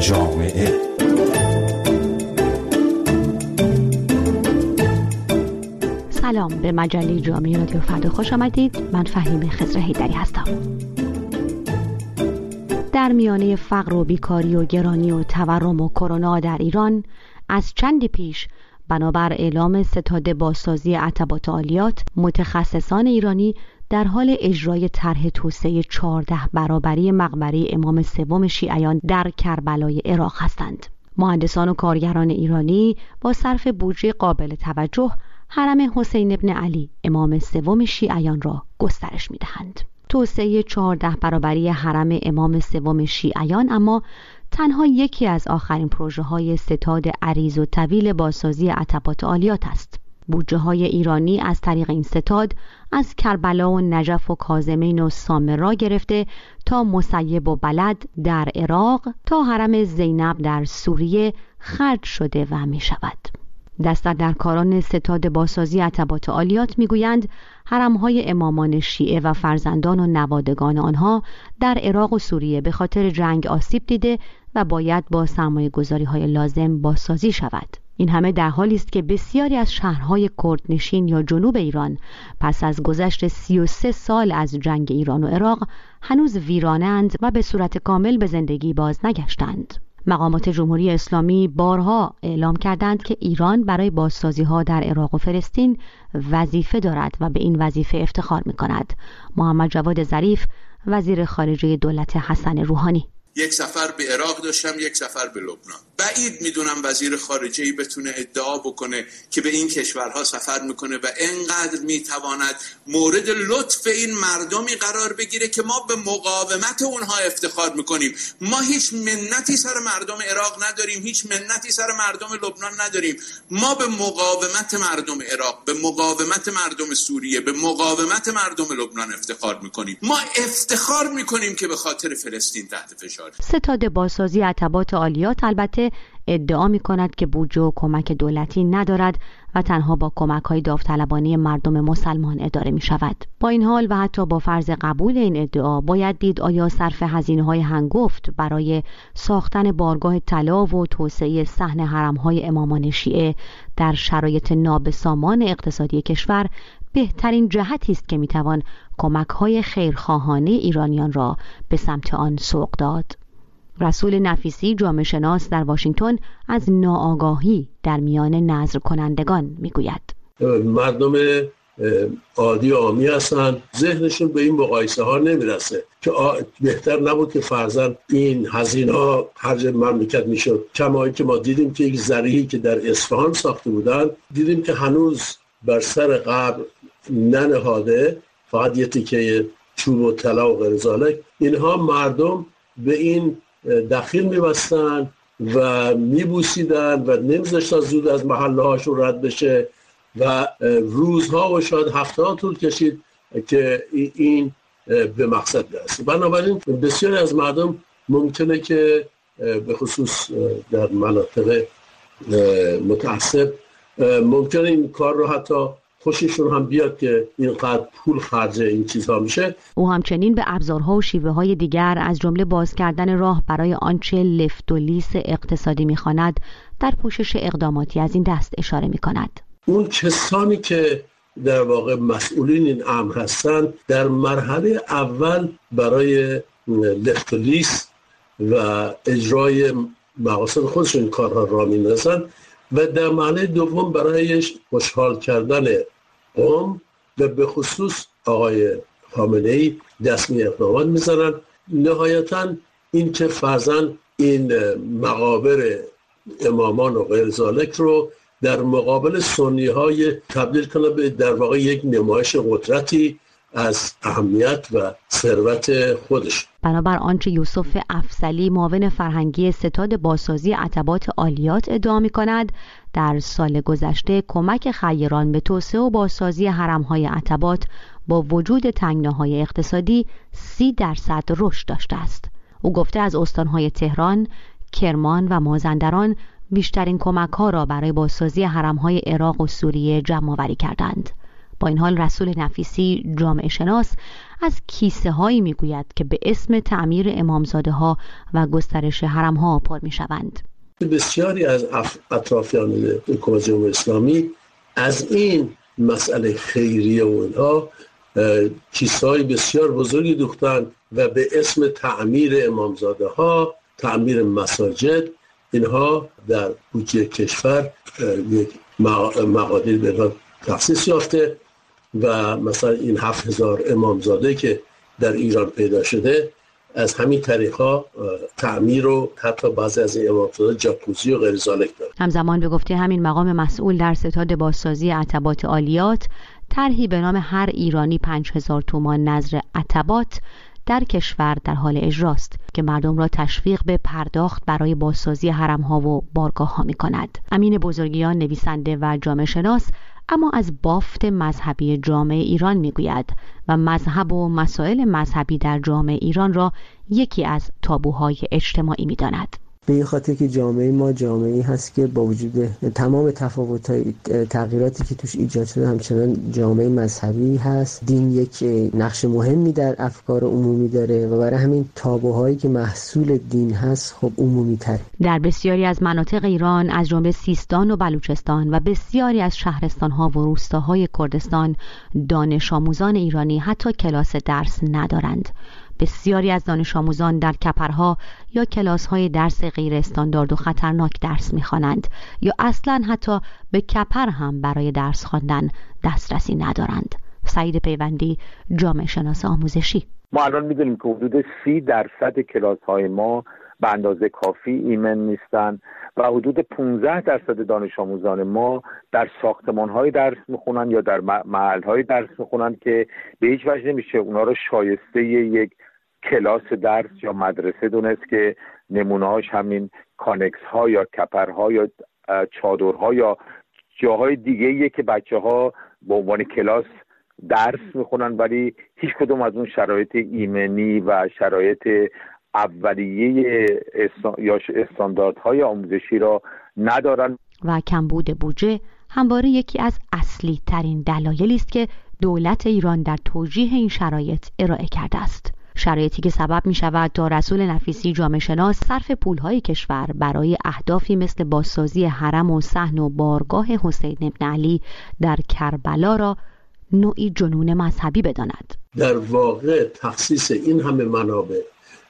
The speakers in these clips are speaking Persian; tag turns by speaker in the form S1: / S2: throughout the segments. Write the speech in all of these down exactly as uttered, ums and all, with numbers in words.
S1: جامعه.
S2: سلام، به مجله جامعه رادیو فردا خوش آمدید. من فهیم خضر حیدری هستم. در میانه فقر و بیکاری و گرانی و تورم و کرونا در ایران، از چندی پیش بنابر اعلام ستاد بازسازی عتبات عالیات، متخصصان ایرانی در حال اجرای طرح توسعه چهارده برابری مقبره امام سوم شیعیان در کربلای عراق هستند. مهندسان و کارگران ایرانی با صرف بودجه قابل توجه حرم حسین ابن علی امام سوم شیعیان را گسترش می‌دهند. توسعه چهارده برابری حرم امام سوم شیعیان اما تنها یکی از آخرین پروژه‌های ستاد عریض و طویل بازسازی عتبات عالیات است. بودجه‌های ایرانی از طریق این ستاد از کربلا و نجف و کاظمین و سامرا گرفته تا مصیب و بلد در عراق تا حرم زینب در سوریه خرج شده و می شود. دست در کاران ستاد بازسازی عتبات عالیات میگویند حرم‌های امامان شیعه و فرزندان و نوادگان آنها در عراق و سوریه به خاطر جنگ آسیب دیده و باید با سرمایه‌گذاری‌های لازم بازسازی شود. این همه در حالی است که بسیاری از شهرهای کردنشین یا جنوب ایران پس از گذشت سی و سه سال از جنگ ایران و عراق هنوز ویرانند و به صورت کامل به زندگی باز نگشتند. مقامات جمهوری اسلامی بارها اعلام کردند که ایران برای بازسازی‌ها در عراق و فلسطین وظیفه دارد و به این وظیفه افتخار می‌کند. محمد جواد ظریف، وزیر خارجه دولت حسن روحانی:
S3: یک سفر به عراق داشتم، یک سفر به لبنان. بعید میدونم وزیر خارجه‌ای بتونه ادعا بکنه که به این کشورها سفر میکنه و انقدر میتواند مورد لطف این مردمی قرار بگیره که ما به مقاومت اونها افتخار میکنیم. ما هیچ منتی سر مردم عراق نداریم، هیچ منتی سر مردم لبنان نداریم. ما به مقاومت مردم عراق، به مقاومت مردم سوریه، به مقاومت مردم لبنان افتخار میکنیم. ما افتخار میکنیم که به خاطر فلسطین تحت فشار.
S2: ستاد بازسازی عتبات عالیات البته ادعا می کند که بودجه و کمک دولتی ندارد و تنها با کمک‌های داوطلبانه مردم مسلمان اداره می شود. با این حال و حتی با فرض قبول این ادعا باید دید آیا صرف هزینه‌های هنگفت برای ساختن بارگاه طلا و توسعه صحن حرم‌های امامان شیعه در شرایط نابسامان اقتصادی کشور بهترین جهتی است که می توان کمک‌های خیرخواهانه ایرانیان را به سمت آن سوق داد. رسول نفیسی، جامعه شناس در واشنگتن، از ناآگاهی در میان نذر کنندگان میگوید:
S4: مردم عادی عامی هستن، ذهنشون به این مقایسه ها نمیرسه که بهتر نبود که فرضاً این هزینه ها خرج مملکت میشد. کما که ما دیدیم که یک ذریحی که در اصفهان ساخته بودن، دیدیم که هنوز بر سر قبر ننهاده، فقط یه تیکه چوب و طلا و غیر ذالک. اینها مردم به این دخیل می‌بستن و می‌بوسیدن و نمی‌ذاشتن زود از محله هاشون رد بشه و روزها و شاید هفته‌ها طول کشید که این به مقصد برسه. بنابراین بسیاری از مردم ممکنه که به خصوص در مناطق متعصب ممکنه این کار رو حتی خوششون هم بیاد که اینقدر پول خرج این چیزها میشه.
S2: او همچنین به ابزارها و شیوه‌های دیگر از جمله باز کردن راه برای آنچه لفت و لیس اقتصادی می‌خواند در پوشش اقداماتی از این دست اشاره می‌کند.
S4: اون کسانی که در واقع مسئولین این امر هستند در مرحله اول برای لفت و لیس و اجرای مقاصد خودشون این کارها را می‌اندازند و در مرحله دوم برای خوشحال کردن قوم و به خصوص آقای خامنه‌ای دستمی اقدامات میزنن. نهایتاً این که فرضاً این مقابر امامان و غیر ذالک رو در مقابل سنی های تبدیل کنه به در واقع یک نمایش قدرتی از اهمیت و ثروت خودش.
S2: بنابر آنچه یوسف افضلی، معاون فرهنگی ستاد بازسازی عتبات عالیات ادعا می‌کند، در سال گذشته کمک خیران به توسعه و بازسازی حرم‌های عتبات با وجود تنگناهای اقتصادی سی درصد رشد داشته است. او گفته از استان‌های تهران، کرمان و مازندران بیشترین کمک‌ها را برای بازسازی حرم‌های عراق و سوریه جمع‌آوری کردند. با این حال رسول نفیسی جامعه شناس از کیسه هایی می گوید که به اسم تعمیر امامزاده ها و گسترش حرم ها پر می شوند.
S4: بسیاری از اطرافیان حکومت جمهوری اسلامی از این مسئله خیریه و اینها کیسه های بسیار بزرگی دوختن و به اسم تعمیر امامزاده ها، تعمیر مساجد، اینها در بودجه کشور یک مقادیر به اینها تخصیص یافته و مثلا این هفت هزار امامزاده که در ایران پیدا شده از همین طریقا تعمیر و حتی بعضی از این امامزاده جاکوزی و غیر ذالک داره.
S2: همزمان به گفته همین مقام مسئول در ستاد بازسازی عتبات عالیات، طرحی به نام هر ایرانی پنج هزار تومان نذر عتبات در کشور در حال اجراست که مردم را تشویق به پرداخت برای بازسازی حرم‌ها و بارگاه‌ها می‌کند. امین بزرگیان نویسنده و جامعه شناس اما از بافت مذهبی جامعه ایران میگوید و مذهب و مسائل مذهبی در جامعه ایران را یکی از تابوهای اجتماعی می‌داند.
S1: به این خاطر که جامعه ما جامعه‌ای هست که با وجود تمام تفاوت‌های تغییراتی که توش ایجاد شده همچنان جامعه مذهبی هست. دین یک نقش مهمی در افکار عمومی داره و برای همین تابوهایی که محصول دین هست خب عمومی تر.
S2: در بسیاری از مناطق ایران از جمله سیستان و بلوچستان و بسیاری از شهرستان‌ها و روستاهای کردستان دانش آموزان ایرانی حتی کلاس درس ندارند. بسیاری از دانش آموزان در کپرها یا کلاس‌های درس غیر استاندارد و خطرناک درس می‌خوانند یا اصلاً حتی به کپر هم برای درس خواندن دسترسی ندارند. سعید پیوندی، جامعه شناس آموزشی:
S5: ما الان می‌دونیم که حدود سی درصد کلاس‌های ما به اندازه کافی ایمن نیستن و حدود پانزده درصد دانش آموزان ما در ساختمان‌های درس می‌خونن یا در محل‌های درس می‌خونن که به هیچ وجه نمیشه اونا رو شایسته یک کلاس درس یا مدرسه دونست که نمونه‌هاش همین کانکس ها یا کپرها یا چادرها یا جاهای دیگه‌ایه که بچه‌ها به عنوان کلاس درس میخونن ولی هیچ کدوم از اون شرایط ایمنی و شرایط اولیه یا استانداردهای آموزشی را ندارن.
S2: و کمبود بودجه همواره یکی از اصلی ترین دلایلی است که دولت ایران در توجیه این شرایط ارائه کرده است. شرایطی که سبب می شود تا رسول نفیسی جامعه شناس صرف پولهای کشور برای اهدافی مثل بازسازی حرم و صحن و بارگاه حسین ابن علی در کربلا را نوعی جنون مذهبی بداند.
S4: در واقع تخصیص این همه منابع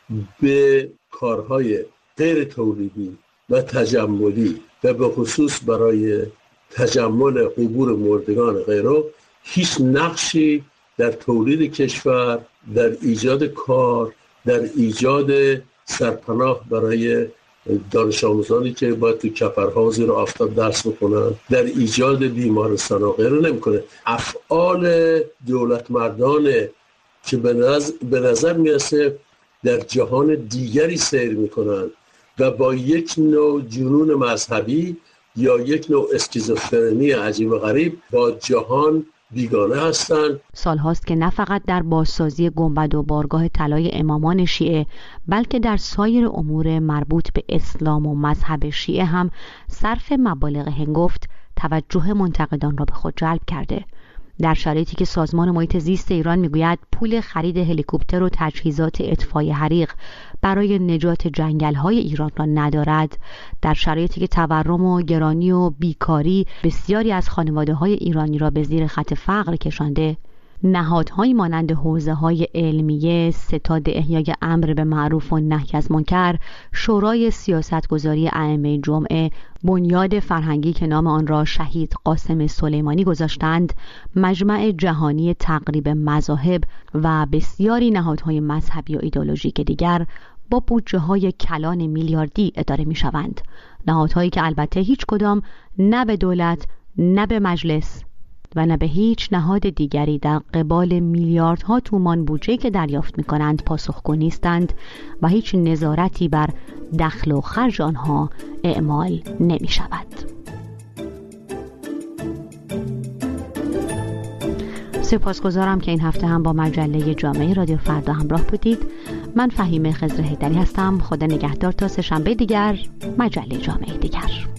S4: به کارهای غیر تولیدی و تجملی و به خصوص برای تجمل قبور مردگان غیره هیچ نقشی در تولید کشور، در ایجاد کار، در ایجاد سرپناه برای دانش آموزانی که باید تو کپرها زیر آفتاب درس بکنن، در ایجاد بیمارستان و غیره نمیکنه. افعال دولت مردانه که به نظر, به نظر میرسه در جهان دیگری سیر میکنن و با یک نوع جنون مذهبی یا یک نوع اسکیزوفرنی عجیب و غریب با جهان بیگانه هستند.
S2: سال هاست که نه فقط در بازسازی گنبد و بارگاه طلای امامان شیعه بلکه در سایر امور مربوط به اسلام و مذهب شیعه هم صرف مبالغ هنگفت توجه منتقدان را به خود جلب کرده. در شرایطی که سازمان محیط زیست ایران میگوید پول خرید هلیکوپتر و تجهیزات اطفای حریق برای نجات جنگل‌های ایران را ندارد، در شرایطی که تورم و گرانی و بیکاری بسیاری از خانواده‌های ایرانی را به زیر خط فقر کشانده، نهادهایی مانند حوزه‌های علمیه، ستاد احیای امر به معروف و نهی از منکر، شورای سیاستگذاری ائمه جمعه، بنیاد فرهنگی که نام آن را شهید قاسم سلیمانی گذاشتند، مجمع جهانی تقریب مذاهب و بسیاری نهادهای مذهبی و ایدئولوژیک دیگر با بودجه‌های کلان میلیاردی اداره می‌شوند. نهادهایی که البته هیچ کدام نه به دولت، نه به مجلس و نه به هیچ نهاد دیگری در قبال میلیاردها تومان بودجه که دریافت می‌کنند پاسخگو نیستند و هیچ نظارتی بر دخل و خرج آنها اعمال نمی‌شود. سپاسگزارم که این هفته هم با مجله جامعه رادیو فردا همراه بودید. من فهیمه خضر حیدری هستم. خدا نگهدار تا سه شنبه دیگر، مجله جامعه دیگر.